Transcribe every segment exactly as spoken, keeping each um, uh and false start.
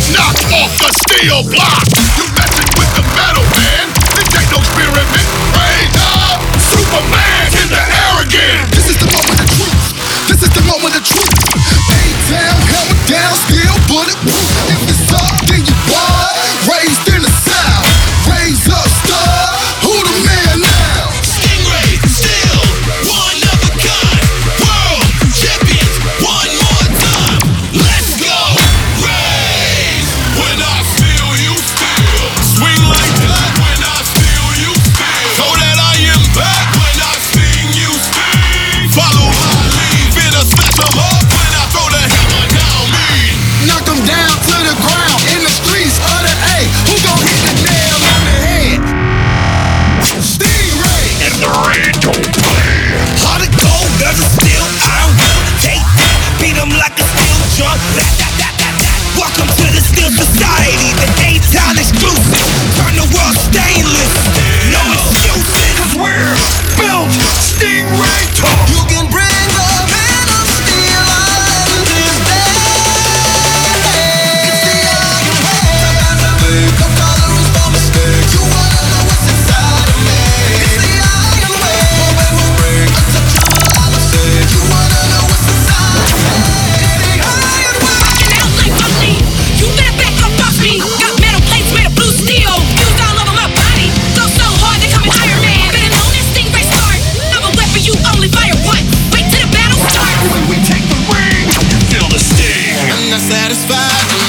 knock off the steel block. You messing with the metal, man. This ain't no experiment. Raise up, Superman in the air again. This is the moment of truth. This is the moment of truth. A-town, hammer down, steel bulletproof. If it's up, then you won. Raised in the South. Raise up, star. Who the man now? Stingray, still one of a kind. World champions, one more time. Let's go. Raise. When I feel you feel. Swing like that. When I feel you feel. So that I am back. When I sing you sing. Follow my lead. Been a special up when I throw the hammer down me. Knock them down to the ground. In the streets of the A. Who gon' hit the nail on the head? Stingray. And the rain don't play. Hard to go, girls are still. I will take that. Beat 'em like a steel drum. That, that, that, that, that. Welcome to the Steel Society, the A-Town exclusive. Turn the world stainless. No excuses, 'cause we're built Stingray talk. You can bring the man of steel on this day. It's the Iron Man. No tolerance for mistakes. You wanna know what's inside of me. It's the Iron Man. Moment will break. Untouchable, I'ma say. You wanna know what's inside of me. It's the Iron Man. Rockin' out like Buckley. You better back up off me. Got metal plates made of blue steel. Fused all over my body. Go so hard they call me Iron Man. Better know that Stingray start. I'm a weapon you only fire once. Wait till the battle starts. When we take the ring, you feel the sting. I'm not satisfied.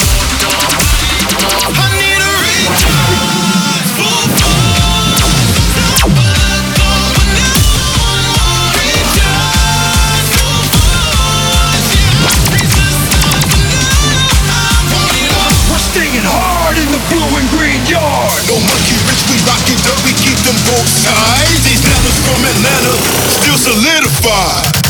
I need a recharge. Full force. Stop but go, but now one more recharge. Full force. Yeah, resistance, but now I want it all. We're stinging hard in the blue and green yard. No monkey rich, we rockin' dirt, we keep them both sides. These fellas from Atlanta still solidified.